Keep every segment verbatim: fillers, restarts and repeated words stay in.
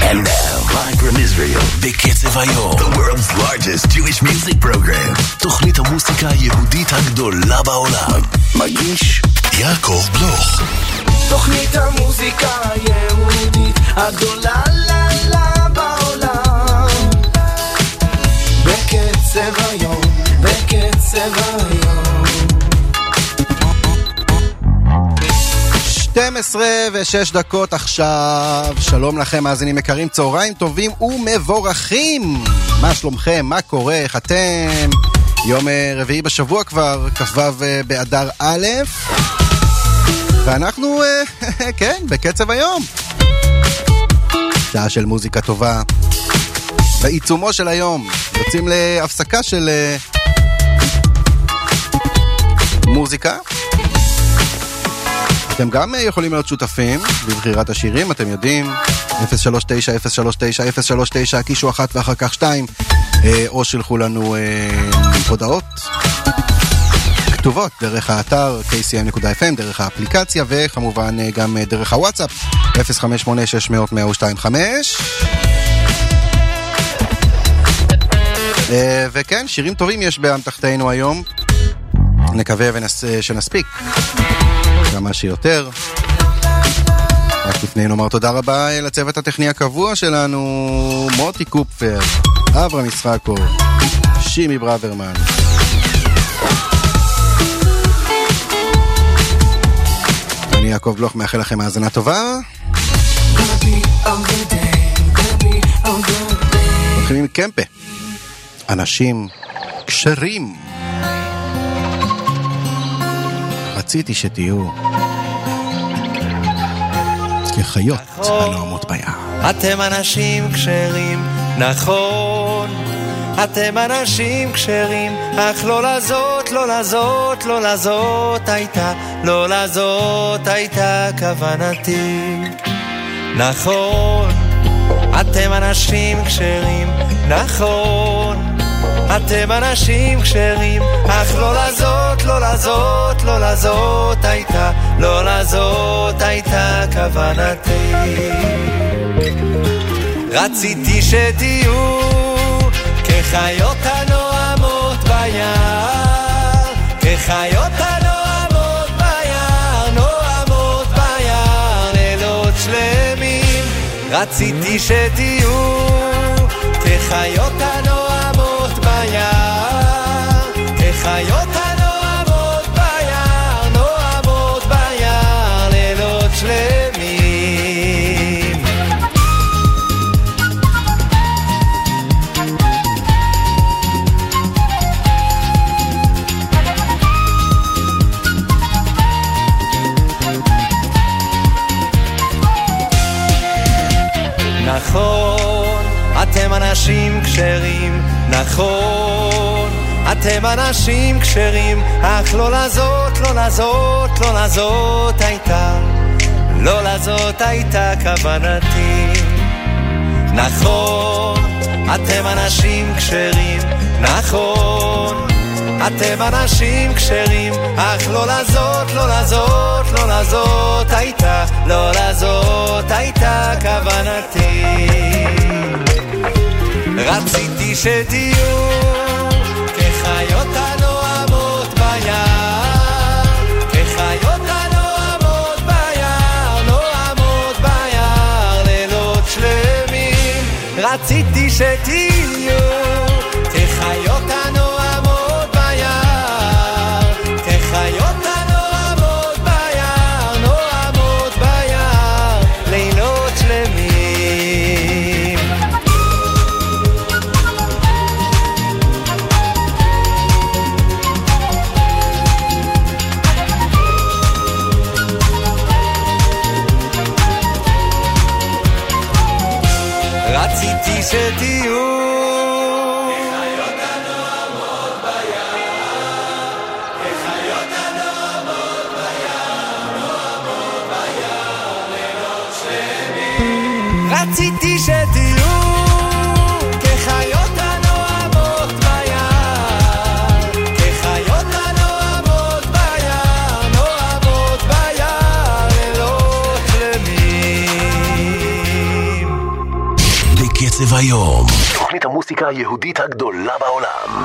And now, live from Israel, בקצב היום, the world's largest Jewish music program. תוכנית המוסיקה היהודית הגדולה בעולם. מגיש יעקב בלוך. תוכנית המוסיקה היהודית הגדולה לה לה בעולם. בקצב היום, בקצב היום. שתים עשרה ושש דקות עכשיו. שלום לכם מאזינים יקרים, צהריים טובים ומבורכים. מה שלומכם? מה קורה? איך אתם? יום רביעי בשבוע כבר, כ"ו באדר א', ואנחנו כן, בקצב היום. שעה של מוזיקה טובה בעיצומו של היום. יוצאים להפסקה של מוזיקה. אתם גם יכולים להיות שותפים בבחירת השירים, אתם יודעים, אפס שלוש תשע אפס שלוש תשע אפס שלוש תשע, קישו אחת ואחר כך שתיים, או שלחו לנו הודעות כתובות דרך האתר קיי סי אם נקודה אף אם, דרך האפליקציה, וכמובן גם דרך הוואטסאפ אפס חמש שמונה שש אפס אפס אפס שתיים חמש. וכן, שירים טובים יש באמתחתנו היום, נקווה שנספיק כמה שיותר. רק לפני נאמר תודה רבה לצוות הטכני הקבוע שלנו, מוטי קופפר, אברהם יצחקו, שימי ברוורמן. אני יעקב בלוך, מאחל לכם האזנה טובה. מתחילים עם קמפה, אנשים קשרים. רציתי שתהיו כחיות הנועמות ביער. אתם אנשים כשרים, נכון, אתם אנשים כשרים, אך לא לזאת, לא לזאת, לא לזאת הייתה, לא לזאת הייתה כוונתי. נכון, אתם אנשים כשרים, נכון, אתם אנשים כשרים, אך לא לזאת, לא לזאת, לא לזאת הייתה, לא לזאת הייתה כוונתי. רציתי שתהיו כחיות הנועמות ביער, כחיות הנועמות ביער, נועמות ביער, לילות שלמים. רציתי שתהיו כחיות הנועמות ביער, כחיות הנועמות ביער, נועמות ביער, לילות שלמים. נכון, אתם אנשים כשרים, נכון, אתם אנשים כשרים, אך לא לזאת, לא לזאת, לא לזאת הייתה, לא לזאת הייתה כוונתי. נכון, אתם אנשים כשרים, נכון, אתם אנשים כשרים, אך לא לזאת, לא לזאת, לא לזאת הייתה, לא לזאת הייתה כוונתי. רציתי שתהיו כחיות הנועמות ביער, כחיות הנועמות ביער, נועמות ביער, לילות שלמים. רציתי שתהיו כחיות הנועמות ביער, כחיות הנועמות ביער, נועמות ביער, לילות שלמים. רציתי שתהיו כחיות הנועמות ביער, כחיות הנועמות ביער, נועמות ביער, לילות שלמים. רציתי שתהיו כחיות הנועמות ביער, כחיות הנועמות ביער, נועמות ביער, לילות שלמים. בקצב היום. תוכנית המוסיקה היהודית הגדולה בעולם.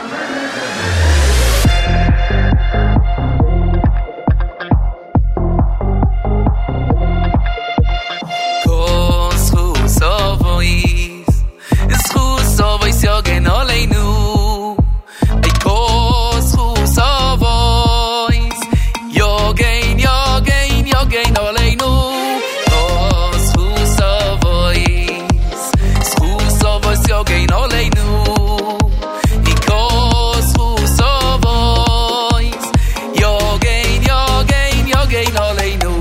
Yogen oleinu I kos khus avois Yogen yogen yogen oleinu kos khus avois khus avois yogen oleinu I kos khus avois Yogen yogen yogen oleinu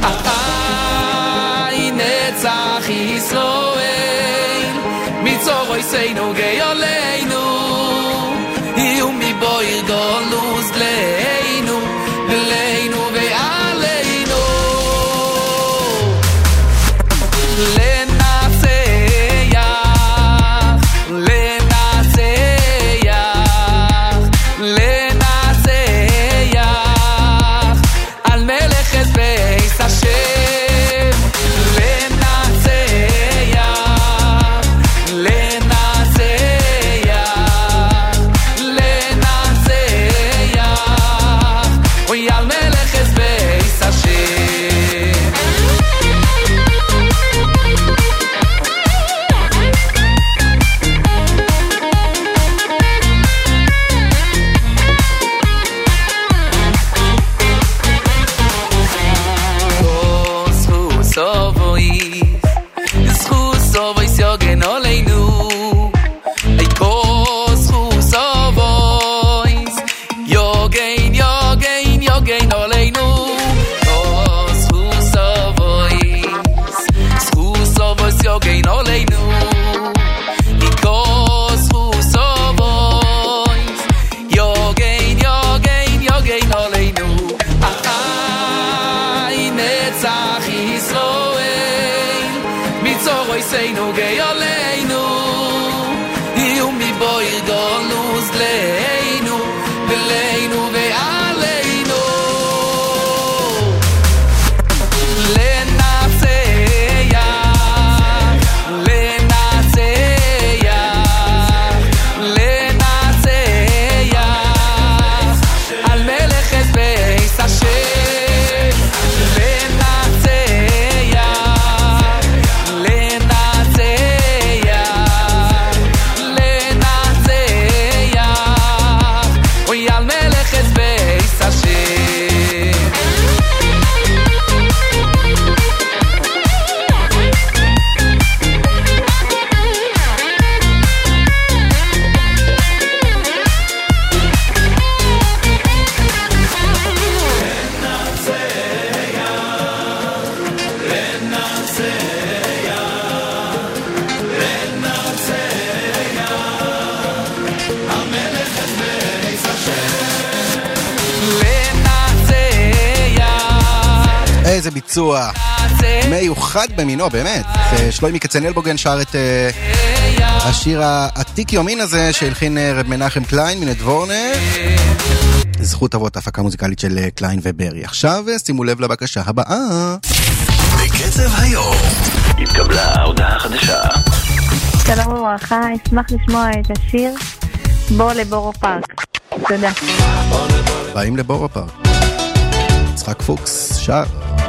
Ay netzach Yisroel mitzvot say no gay oleinu you mi boy go lose leinu leinu ve aleinu lenaseya lenaseya lenaseya al melech es beis Hashem lenaseya say no gay oleinu you mi boy go lose leinu leinu ve aleinu lenaseya lenaseya lenaseya al melech es beis Hashem lenaseya איזה ביצוע מיוחד במינו, באמת. שלוימי כצנלבוגן שר את השיר העתיק יומין הזה שהלחין רב מנחם קליין מנדבורנה. זכות אבות הפקה מוזיקלית של קליין וברי. עכשיו שימו לב לבקשה הבאה. בקצב היום התקבלה הודעה חדשה. שלום וברכה, אשמח לשמוע את השיר בוא לבורו פארק. תודה. באים לבורו פארק. יצחק פוקס שר.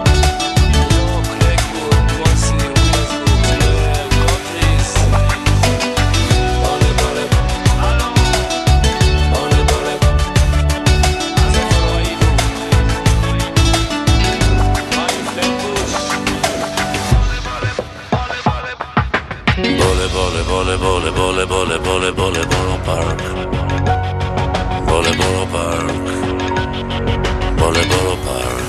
Bole bole bole bole bole bole bole park. Bole bole park. Bole bole park.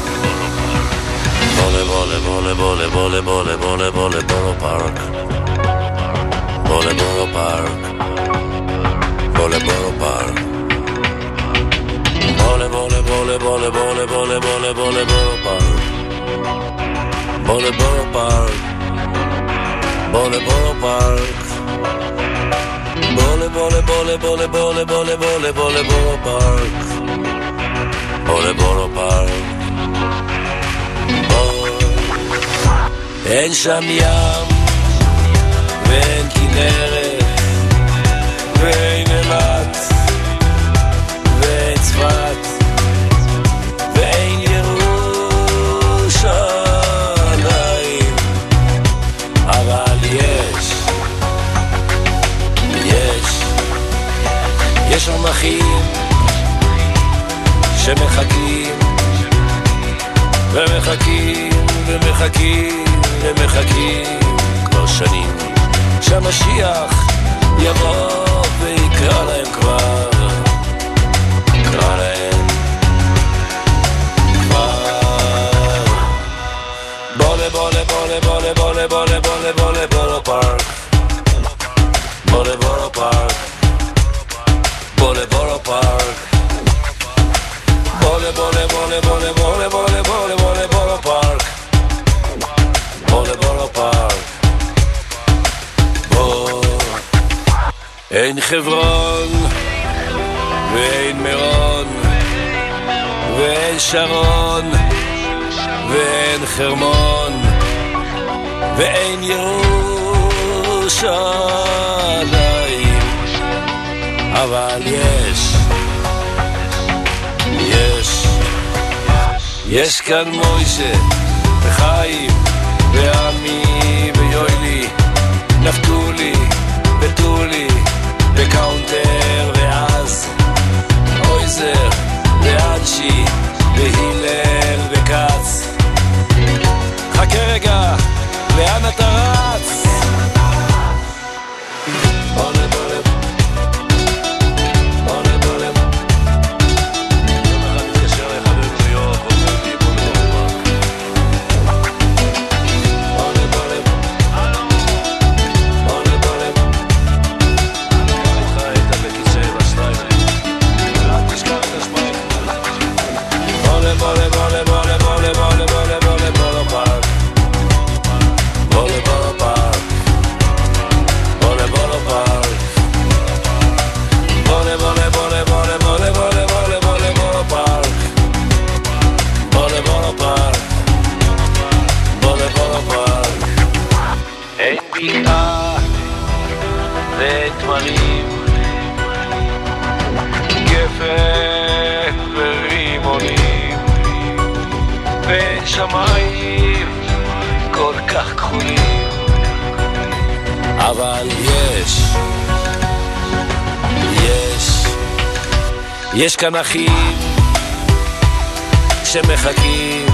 Bole bole bole bole bole bole bole bole bole park. Bole bole park. Bole bole park. Bole bole bole bole bole bole bole bole bole park. Bole bole park. Bole bole park. Bole bole bole bole bole bole bole bole bole park. Bole bole park. אין שם ים ואין יש שם אחים שמחכים ומחכים ומחכים ומחכים כבר שנים שהמשיח יבוא ויקרא להם כבר, יקרא להם כבר. בולה בולה בולה בולה בולה בולה בולה בולה בולה פארק, בולה בולה פארק, בולה בולה פארק, בולה בולה בולה בולה בולה בולה בולה בולה בולה פארק, בולה בולה פארק. אין חברון ואין מירון ואין שרון ואין חרמון ואין ירושלים, אבל יש, יש, יש כאן מוישה וחיים ועמי ויוילי, נפתולי וטולי וקאונטר ואז אויזר ואנשי והילל וקץ. חכה רגע, לאן אתה רץ? בולה בולה בולה בולה יום אחד מתקשר לאחד בניו יורק ואומר לי בולה בולה בולה בולה בולה היית בכיסא בשטיימר ולא תשכח את השמיים. בולה בולה בולה בולה בולה בולה בולה בולה בולה פארק, בולה בולה פארק, בולה בולה פארק, בולה בולה בולה בולה בולה בולה בולה בולה בולה פארק, בולה בולה פארק, בולה בולה פארק. אין בקעה ואין תמרים, גפן ורימונים, ואין שמיים כל כך כחולים, אבל יש, יש, יש כאן אחים שמחכים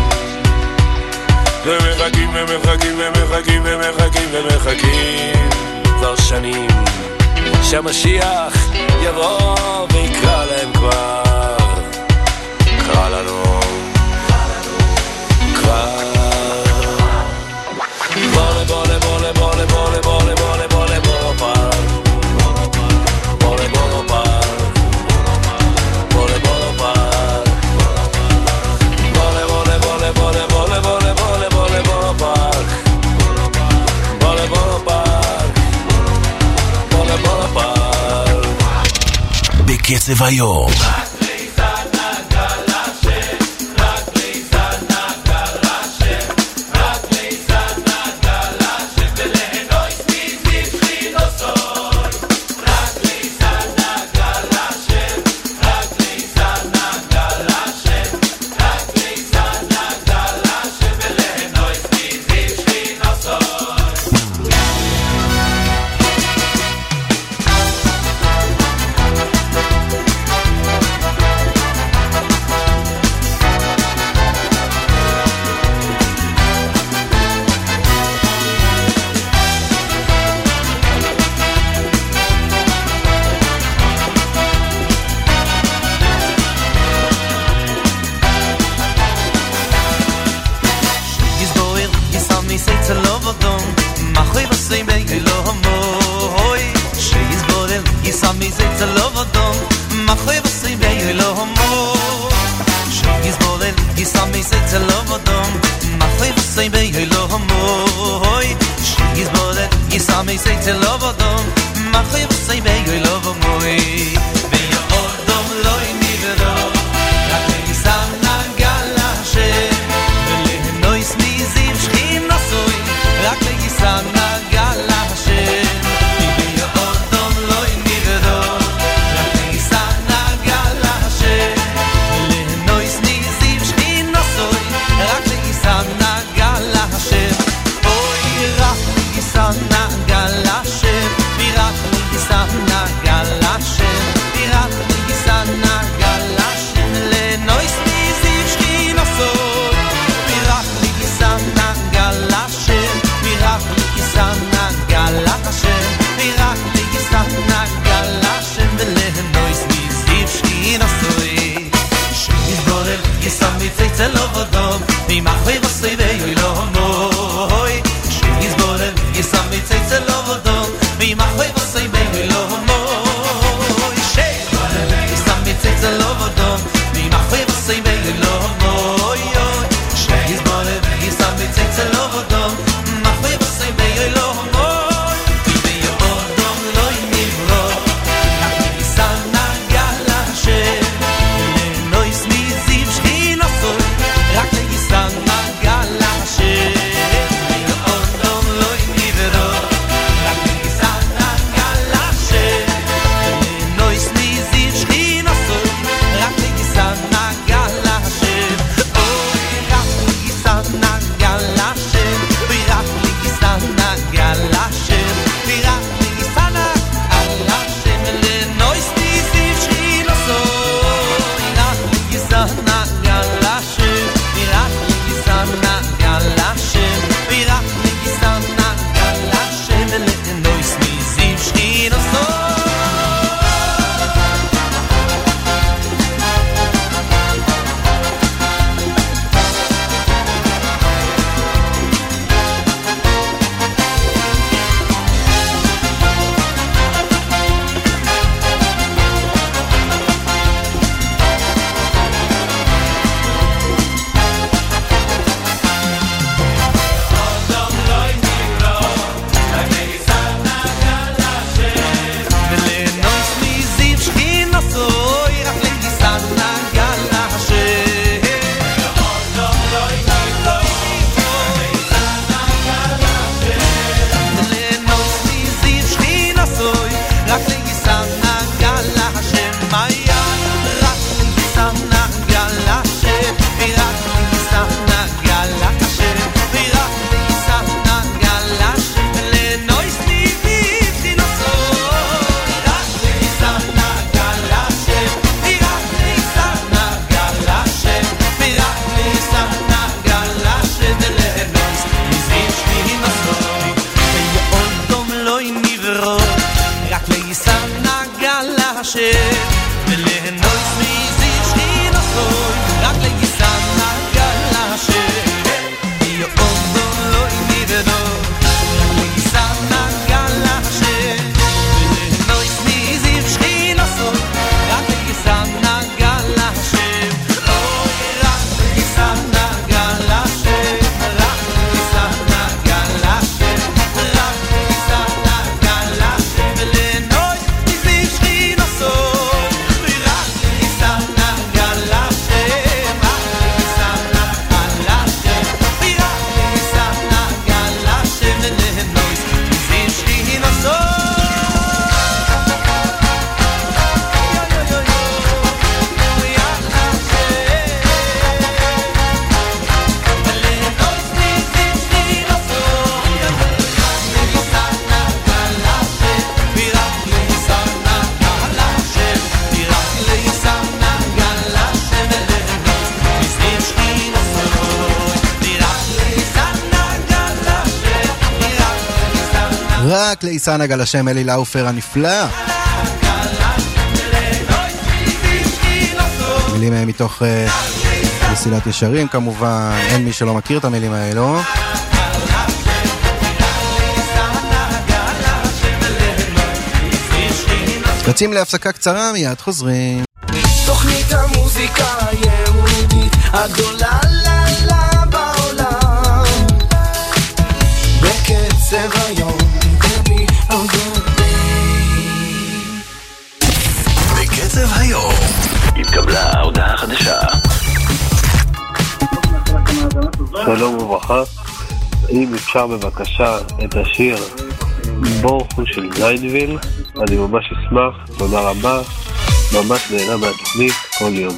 ומחכים ומחכים ומחכים ומחכים ומחכים כבר שנים שהמשיח יבוא ויקרא להם כבר, קרא לנו כבר. בולה בולה בולה בולה בולה בולה בולה בולה בולה פארק, בולה בולה פארק, בולה בולה פארק, בולה בולה בולה בולה בולה בולה בולה בולה בולה פארק, בולה בולה פארק, בולה בולה פארק. בקצב היום Virat השם ולהנוס מזיו שכין עשוי רק לגיסן נגל השם יאום לא אימי ודו רק לגיסן נגל השם ולהנוס מזיו שכין עשוי רק לגיסן נגל השם אוי רק לגיסן נגל השם רק לגיסן נגל השם רק לגיסן נגל השם ולהנוס מזיו שכין עשוי רק לגיסן נגל השם רק לגיסן נגל השם רק לגיסן נגל השם ולהנוס מזיו שכין עשוי רק לעיסן הגל השם, אלי לאופר הנפלא. מילים מהם מתוך uh, מסילת ישרים כמובן, אין מי שלא מכיר את המילים האלו. יוצאים להפסקה קצרה, מיד חוזרים. תוכנית המוזיקה היהודית הגדולה לה לה בעולם בקצב היום קבי בקצב היום התקבלה הודעה חדשה. שלום וברכה, אם אפשר בבקשה את השיר בורחו של זיינביל, אני ממש אשמח, תודה רבה, ממש נהנה מהתוכנית כל יום.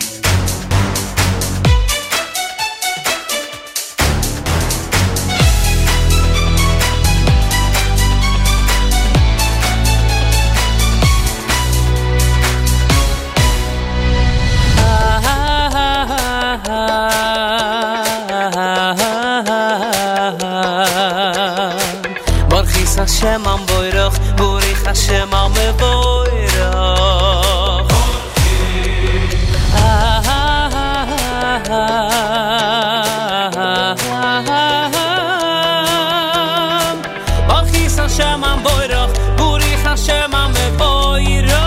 Hashem am boirach, burich Hashem am boirach. Ah ah ah ah. Burich Hashem am boirach, burich Hashem am boirach.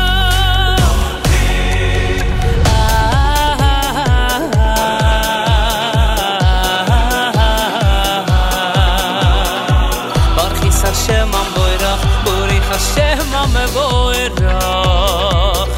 Hashem am boirach, burich Hashem am boirach.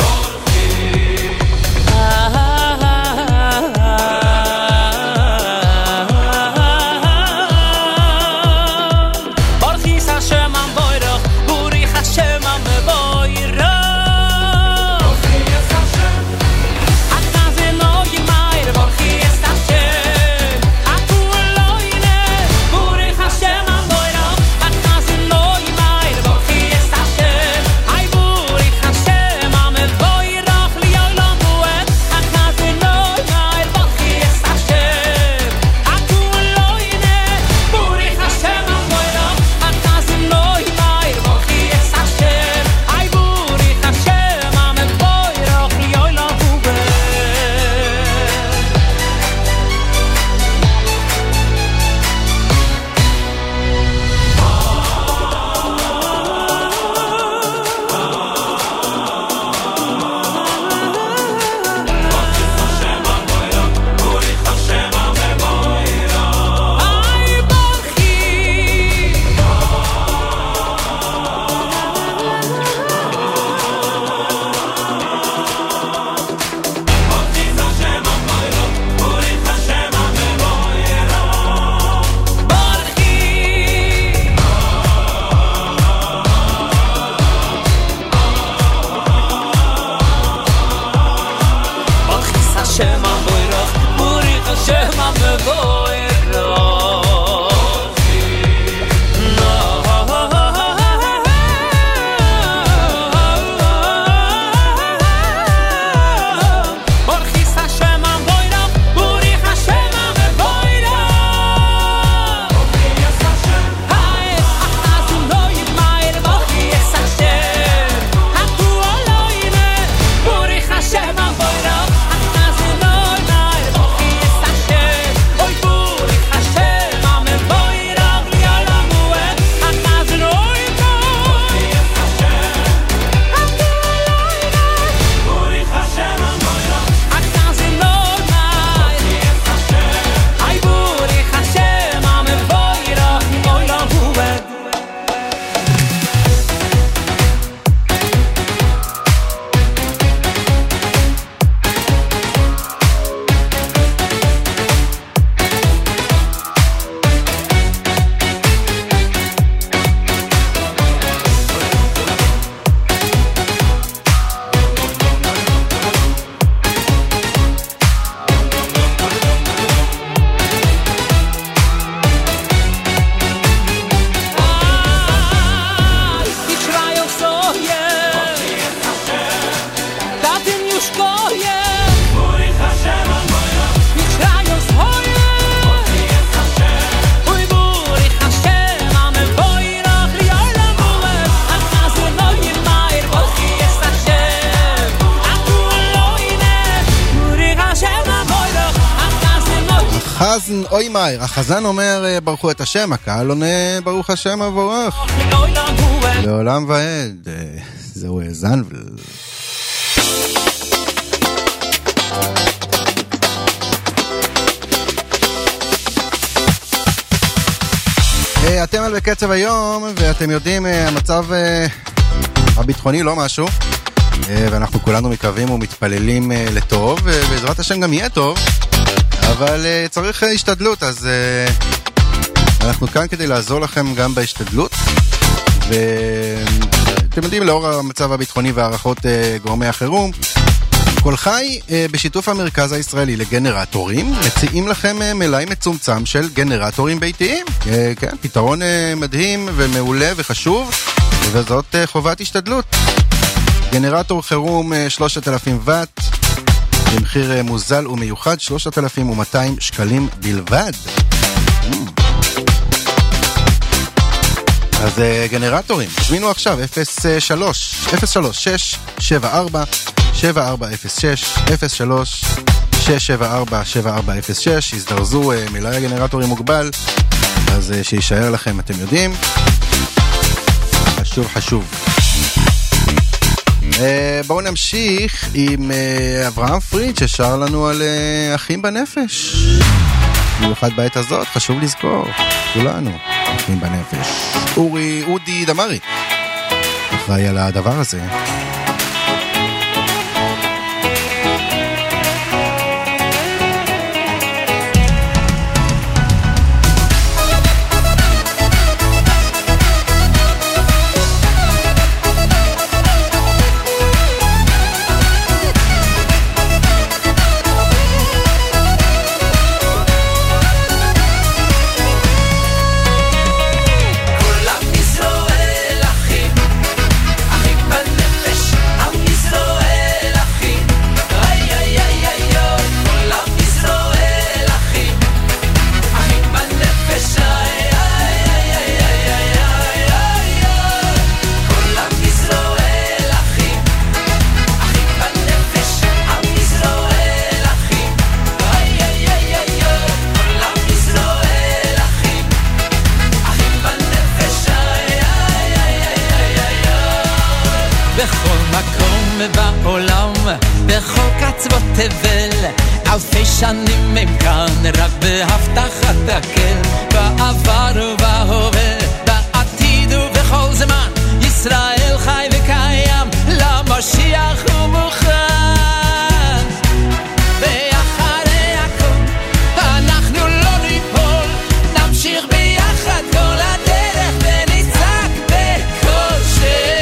Barchis Hashem am boirach, burich Hashem am boirach. Barchis Hashem, Akaze lo yimayr, barchis Hashem, Akul lo yine, burich Hashem am boirach. חזן אוי מאיר, החזן אומר ברכו את השם, הקהל עונה ברוך השם מבורך לעולם ועד. זהו זנבל. אתם על בקצב היום, ואתם יודעים, המצב הביטחוני לא משהו, ואנחנו כולנו מקווים ומתפללים לטוב, ובעזרת השם גם יהיה טוב, אבל צריך השתדלות, אז אנחנו כאן כדי לעזור לכם גם בהשתדלות, ואתם יודעים, לאור המצב הביטחוני והערכות גורמי החירום, כל חי בשיתוף המרכז הישראלי לגנרטורים מציעים לכם מלאי מצומצם של גנרטורים ביתיים. כן, פתרון מדהים ומעולה וחשוב, וזאת חובת השתדלות. גנרטור חירום שלושת אלפים וואט במחיר מוזל ומיוחד שלושת אלפים ומאתיים שקלים בלבד. אז גנרטורים, תזמינו עכשיו אפס שלוש שש שבע ארבע שבע ארבע אפס שש אפס שלוש שש שבע ארבע שבע ארבע אפס שש. הזדרזו, מלאי הגנרטורים מוגבל, אז שישאר לכם, אתם יודעים, חשוב חשוב. בואו נמשיך עם אברהם פריד ששר לנו על אחים בנפש, במיוחד בעת הזאת, חשוב לזכור כולנו אחים בנפש. אורי אודי דמרי אחראי על הדבר הזה. בעולם, בכל קצוות תבל, אלפי שנים הם כאן, רק בהבטחת הקל, בעבר ובהווה, בעתיד ובכל זמן, ישראל חי וקיים, למשיח הוא מוכן. ואחרי הכל, אנחנו לא ניפול, נמשיך ביחד כל הדרך ונצעק בכל שם.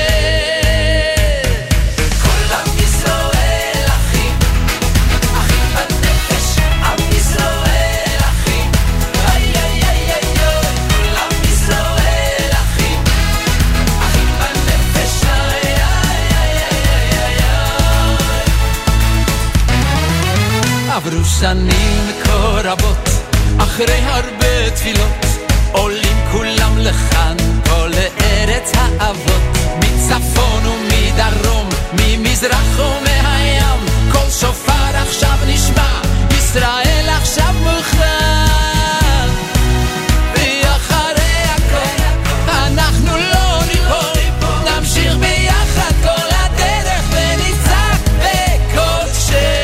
עברו שנים כה רבות, אחרי הרבה תפילות, עולים כולם לכאן, פה לארץ האבות, מצפון ומדרום, ממזרח ומהים, כל שופר עכשיו נשמע, ישראל עכשיו מוכן. ואחרי הכל, אנחנו לא ניפול, נמשיך ביחד כל הדרך ונצעק בכל שם.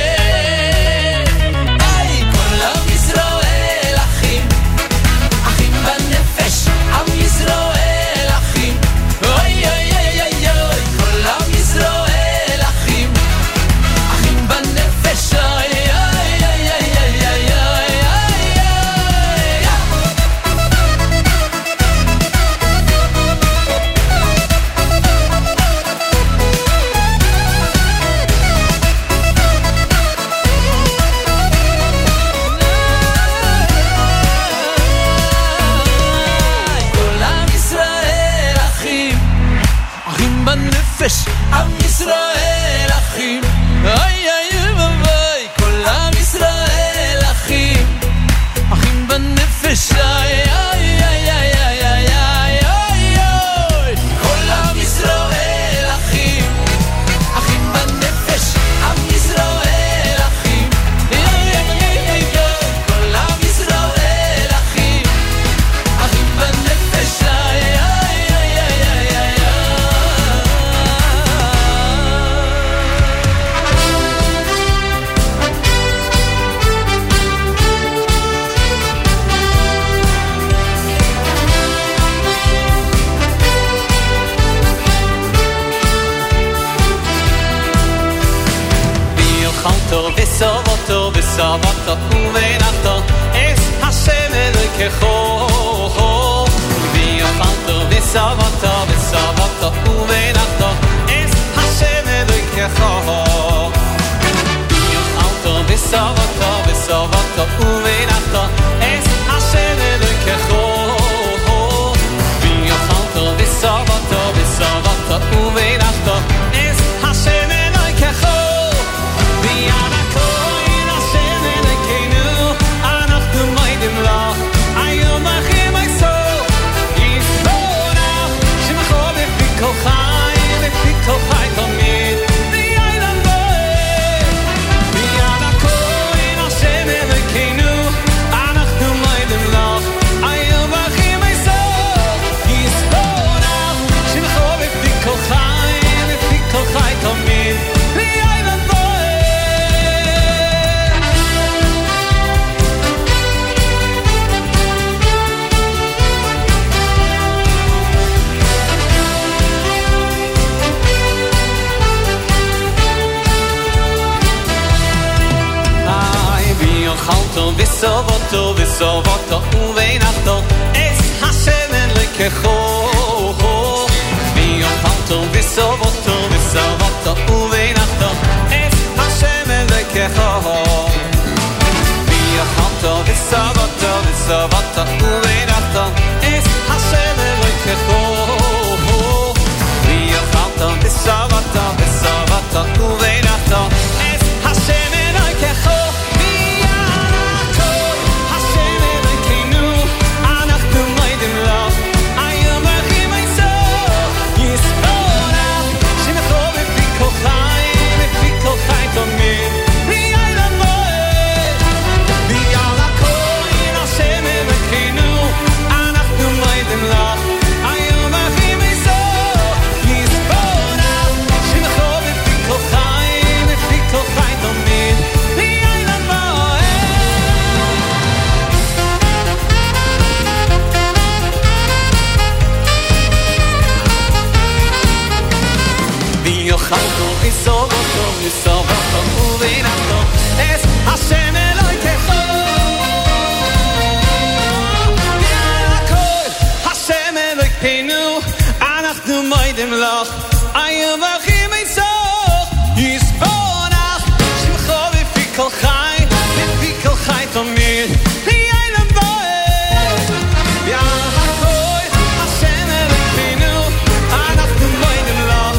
עם ישראל אחים, איי איי ואי, כל עם ישראל אחים, אחים בנפש, איי איי איי איי איי איי איי, כל עם ישראל אחים, אחים בנפש, עם ישראל אחים, איי איי איי איי, כל עם ישראל בסובתו בסובתו ובנחתו es Hashem Elokecho ויאכלתו בסובתו בסובתו ובנחתו es Hashem Elokecho ויאכלתו בסובתו בסובתו ובנחתו es Hashem Elokecho ויאכלתו בסובתו בסובתו ובנחתו es Hashem Elokecho בסובתו בסובתו ובנחתו es Hashem Elokecho ויאכלתו בסובתו בסובתו ובנחתו es Hashem Elokecho ויאכלתו בסובתו בסובתו ובנחתו es Hashem Elokecho ויאכלתו בסובתו בסובתו ובנחתו es Hashem Elokecho ויאכלתו בסובתו בסובתו ובנחתו es Hashem Elokecho והכל Hashem Elokeinu אנחנו מודים לך היום הכי מסוך יסבונך שמחו בפי כל חי בפי כל חי תמיד לילה בוער והכל Hashem Elokeinu אנחנו מודים לך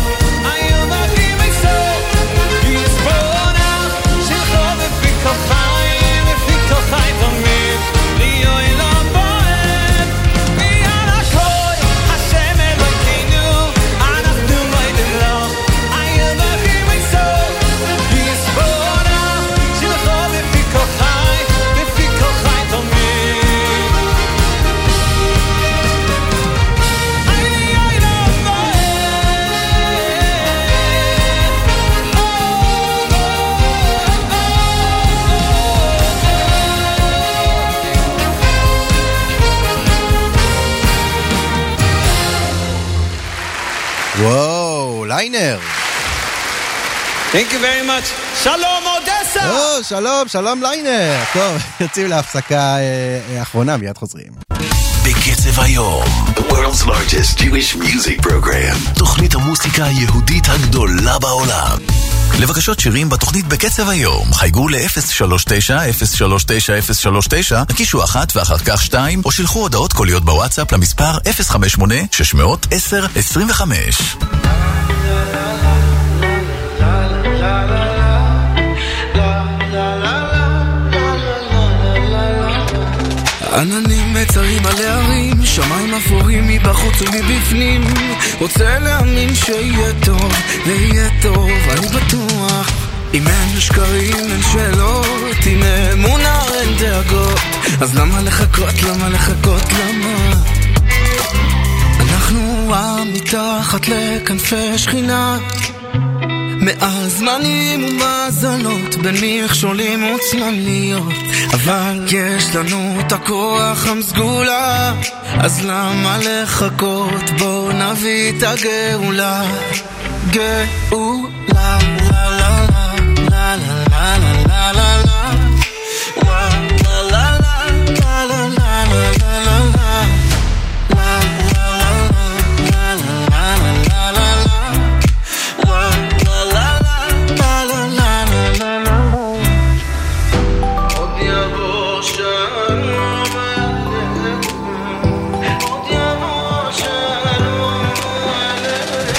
וואו, ליינר. Thank you very much. שלום אודסה. או, שלום, שלום ליינר. טוב, יוצאים להפסקה האחרונה, מיד חוזרים. בקצב היום, the world's largest Jewish music program. תוכנית המוסיקה היהודית הגדולה בעולם. לבקשות שירים בתוכנית בקצב היום, חייגו ל-אפס שלוש תשע אפס שלוש תשע אפס שלוש תשע, הקישו אחת ואחר כך שתיים, או שילחו הודעות קוליות בוואטסאפ למספר אפס חמש שמונה שש עשר עשרים וחמש. עננים מצרים על הערים, שמיים אפורים מבחוץ ומבפנים. רוצה להאמין שיהיה טוב, ויהיה טוב, אני בטוח. אם אין שקרים, אין שאלות, אם אמונה אין דאגות, אז למה לחכות, למה לחכות, למה? אנחנו עם מתחת לכנפי שכינה, מאז זמנים ומזלות, בין מכשולים וצלליות, אבל יש לנו את הכוח המסגולה, אז למה לחכות? בוא נביא את הגאולה. גאולה, לה לה לה לה לה לה לה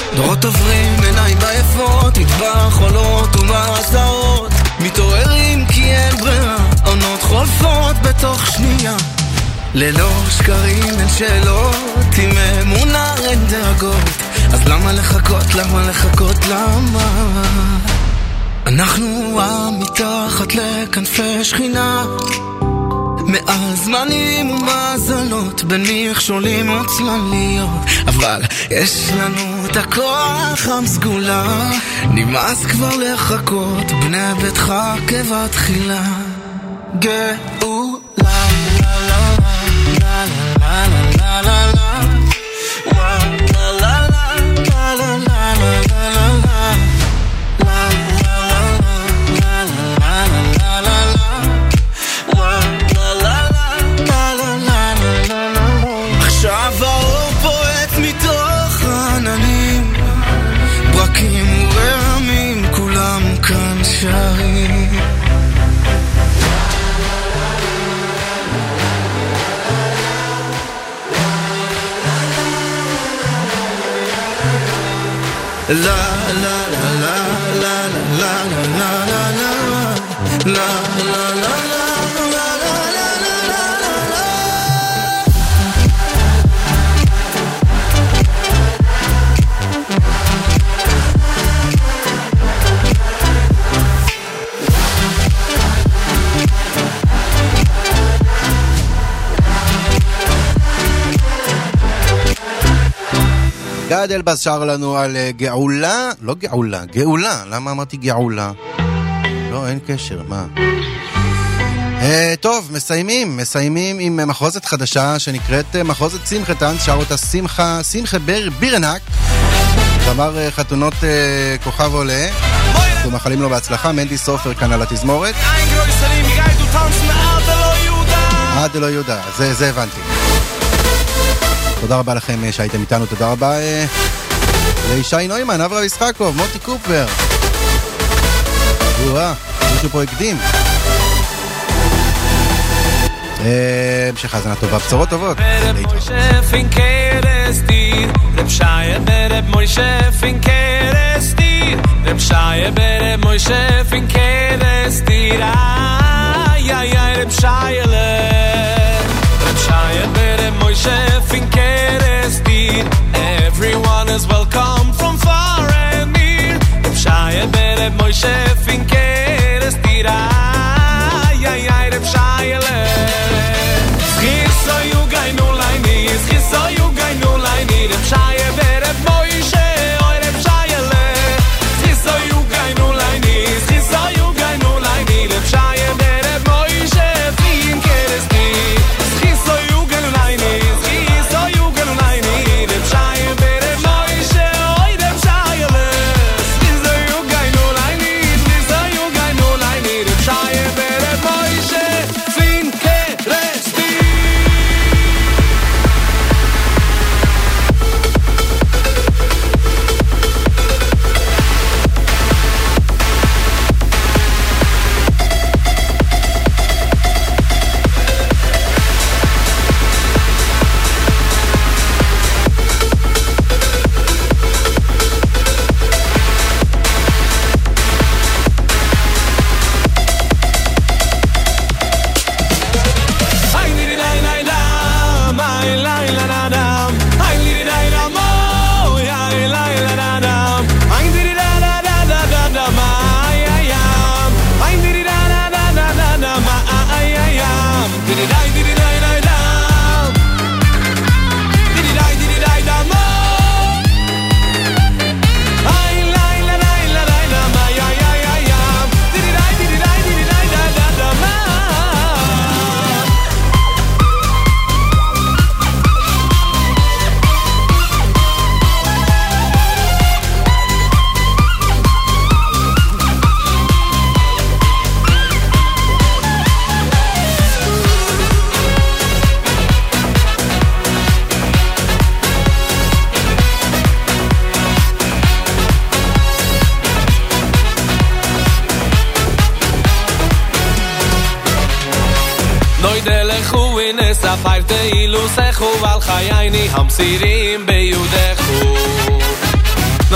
דורות עוברים, עיניים בעייפות, נטבח עולות ומעשרות, מתעוררים כי אין ברירה, עונות חולפות בתוך שנייה. ללא שקרים אין שאלות, עם אמונה אין דאגות, אז למה לחכות, למה לחכות, למה? אנחנו מתחת לכנפי שכינה, מאז זמנים ומזלות, בין מכשולים וצלליות, אבל יש לנו את הכוח המסגולה, נמאס כבר לחכות, בני ביתך כבתחילה. גאולה la la la la la la la la la la עכשיו האור פועט מתוך העננים, ברקים ורעמים כולם כאן שרים. La la la la la la la la la la la la la גד אלבאז שר לנו על גאולה, לא גאולה, גאולה, למה אמרתי גאולה? לא, אין קשר, מה? אה, טוב, מסיימים, מסיימים עם מחרוזת חדשה שנקראת מחרוזת שמחה טנץ, שר אותה שמחה, שמחה בר, בירנק, זמר חתונות אה, כוכב עולה, אנחנו מאחלים לו בהצלחה, מנדי סופר כאן על התזמורת. עד אלו יהודה, זה, זה הבנתי. תודה רבה לכם שהייתם איתנו, תודה רבה לישי נוימן, אברהם ישחקוב, מוטי קופר. וואה, מישהו פה הקדים. המשך האזנה טובה, בשורות טובות. Everyone is welcome from far and near. Shaya bere Moshe finkeres tira. Ay ay rep shaya le. Khiso you gainu laini, khiso you gainu laini. Rep shaya bere Moshe, oy rep shaya le. Khiso you gainu laini, khiso you gainu laini. Rep shaya bere Moshe finkeres tira. Khiso you gainu laini, khiso you gainu laini. Rep shaya bere Moshe, oy rep shaya le. Khiso you gainu laini, khiso you gainu laini. Rep shaya bere Moshe finkeres tira. ספייבתי אילו סחו ועל חייני המסירים ביודכו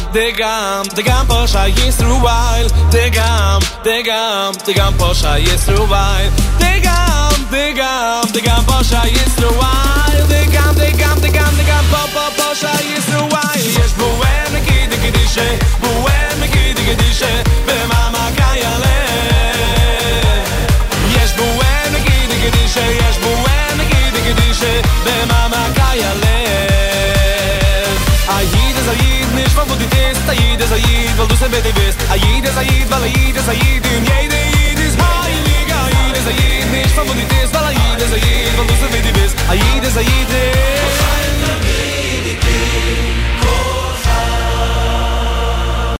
de gam, de gam posha Yisruel, de gam, de gam, de gam posha Yisruel, de gam, de gam, de gam posha Yisruel, de gam, de gam, de gam, de gam posha Yisruel. Yes buem kid kidishe, buem kid kidishe, be mama kayale. Yes buem kid kidishe, yes buem kid kidishe, be mama kayale. Ayid is ayid, nish von wo die test, ayid is ayid, weil du se bete bist. Ayid is ayid, weil ayid is ayid, in jedem